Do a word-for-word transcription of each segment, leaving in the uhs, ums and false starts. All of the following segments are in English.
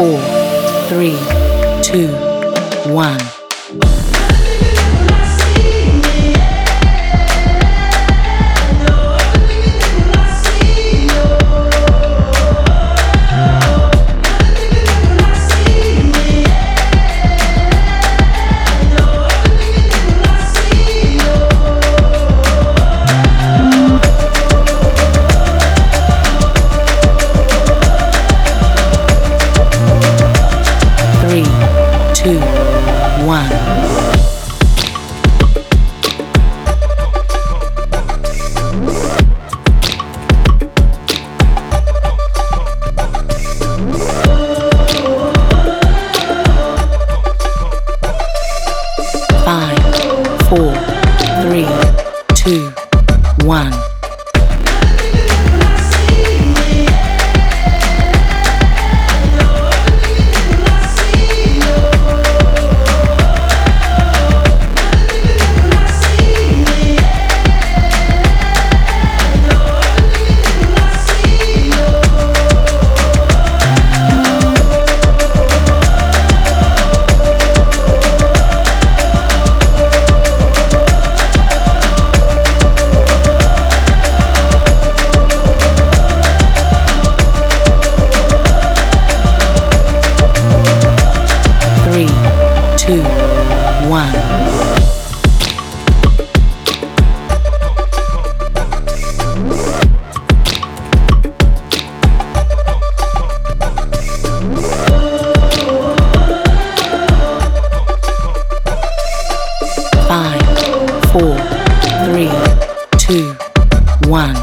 four, three, two, one. Two, one. Five, four, three, two, one. Two, one. Five, four, three, two, one.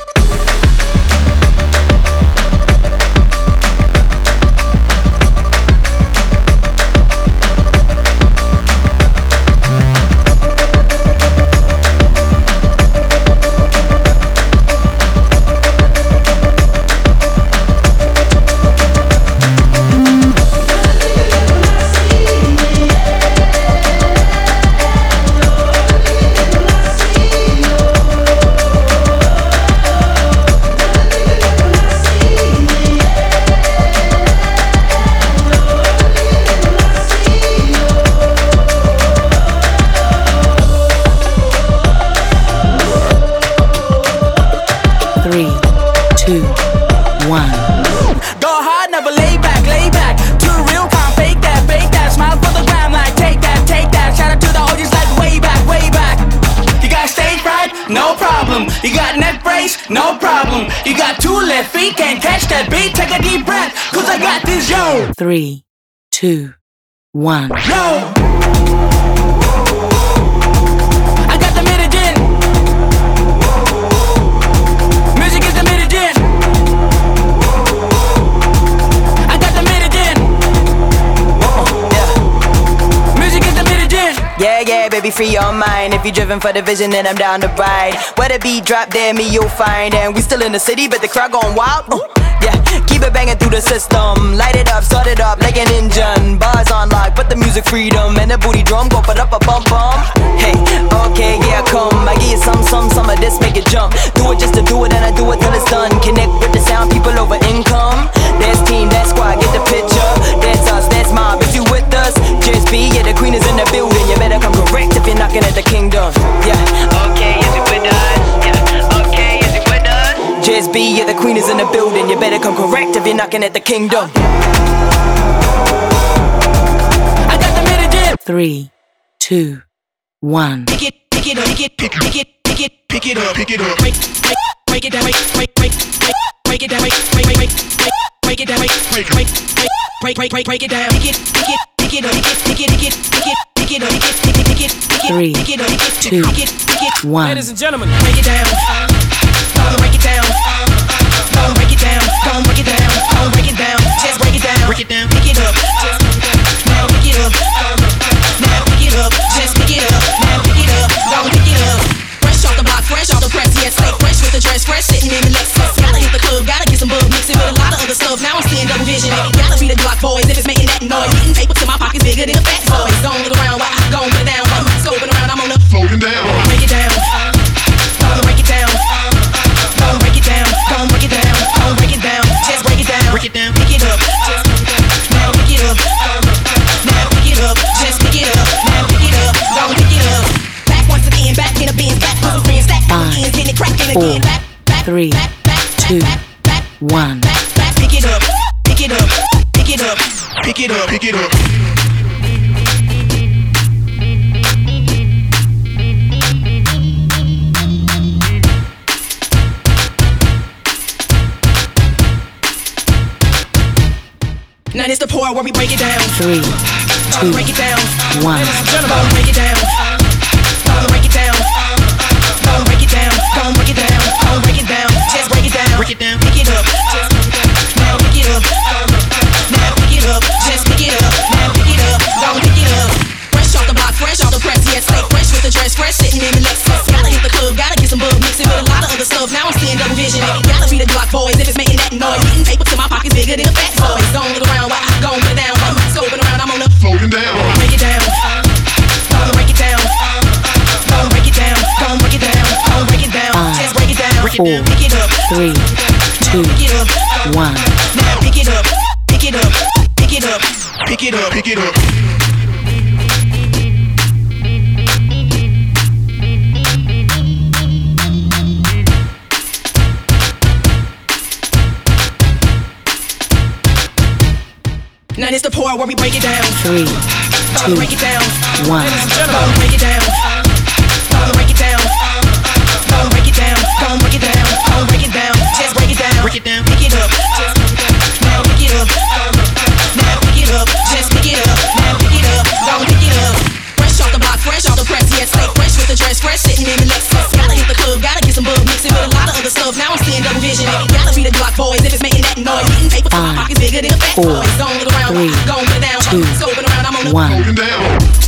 Three, two, one. Go hard, never lay back, lay back. Too real, can't fake that, fake that. Smile for the gram, like take that, take that. Shout out to the O Gs like way back, way back. You got stage fright? No problem. You got neck brace? No problem. You got two left feet, can't catch that beat. Take a deep breath, cause I got this, yo. Three, two, one. Yo. I got the mid-again. Music is the mid-again. I got the mid-again. Yeah. Music is the mid-again. Yeah, yeah, baby, free your mind. If you're driven for the vision, then I'm down to ride. Where the beat drop, there me you'll find. And we still in the city, but the crowd going wild. Uh, yeah, keep it banging through the system. Light it up, start it up like an engine. Bars on lock, but the music freedom. And the booty drum go put up a bump bump. Hey, okay, yeah, come. I give you some, some, some of this, make it jump. Do it just to do it, and I do it till it's done. Connect with the sound, people over income. That's team, that's squad, get the picture. That's us, that's mob, if you with us. Just be, yeah, the queen is in the building. You better come correct if you're knocking at the kingdom. Yeah, okay, is it with us? Yeah, okay, is it with us? Just be, yeah, the queen is in the building. You better come correct if you're knocking at the kingdom. I got the mid-again. Three, two, one. Pick it, pick it up, pick it, pick, pick it, pick it, pick it up, pick it up. Break, break, break it down, break, break, break, break, break it down, break, break, break, break, break it down, break, break, break, break, break, break, break it down. Pick it, pick it, pick it up, pick it, pick it, pick it, pick it, pick it up, pick it, pick it, pick it, pick it, Three, pick it up, pick it, two, pick it, pick it. one. Ladies and gentlemen, break it down, go break it down, go break it down, go break it down, go break it down, just break it down, break it down, pick it up, now pick it up, now pick it up, just pick it up, now pick it up, go pick it up. Fresh off the block, fresh off the press, yes, stay fresh with the dress, fresh sitting in the Lexus. Gotta hit the club, gotta get some bug, mix it with a lot of other stuff. Now I'm seeing double vision, it gotta be the Glock boys if it's making that noise. Hitting paper till my pockets bigger than a fat boy. Don't look around, while I go put it down, while I'm scoping around, I'm on the floating down. Break it down, go break it down, go break it down, go break it down, go break it down, just break it down, break it down, pick it up, just break it down. it four, again. Back, back, three, back, back, two, back, back, one. back, back. Pick it up, pick it up, pick it up, pick it up, pick it up. Now this the part where we break it down. Three, two, break it down. one. Gonna break it down. Gonna break it down. Gonna break it down. Gonna break it down. Gonna break it down. Just break it down. Break it down. Pick it up. Now pick it up. Now pick it up. Just pick it up. Now pick it up. Gonna pick it up. Fresh off the block, fresh off the press. Yeah, stay fresh with the dress, fresh sitting in the Lexus. Gotta hit the club, gotta get some bug, mix it with a lot of other stuff. Now I'm seeing double vision. It gotta be the Glock boys if it's making that noise. Getting paper to my pockets bigger than a fat boy. Don't look around, why I gon' put it down? While you scoping around, I'm on the floating down. Break it down. Gonna break it down. Gonna break it down. Gonna break it down. Gonna break it down. Five, Just break it down. Break it four, down. Pick it up. Three, two, Pick it up. one. Now pick it up. Pick it up. Pick it up. Pick it up, pick it up. Now this the part where we break it down. Three, Gonna two, break it down. one. Gonna break it down. Gonna break it down. Gonna break it down. Gonna break it down. Gonna break it down. Just break it down. Break it down. Pick it up. Now pick it up. Now pick it up. Just pick it up. Now pick it up. Gonna pick it up. Fresh off the block, fresh off the press. Yeah, stay fresh with the dress, fresh sitting in the Lexus. Gotta hit the club, gotta get some bug, mix it with a lot of other stuff. Now I'm seeing double vision. It gotta be the Glock boys if it's making that noise. Getting paper to my Five, pockets bigger than a fat four, boy. Don't look around, three, gon' put it down. two, Scoping around, I'm on the one. Floating down.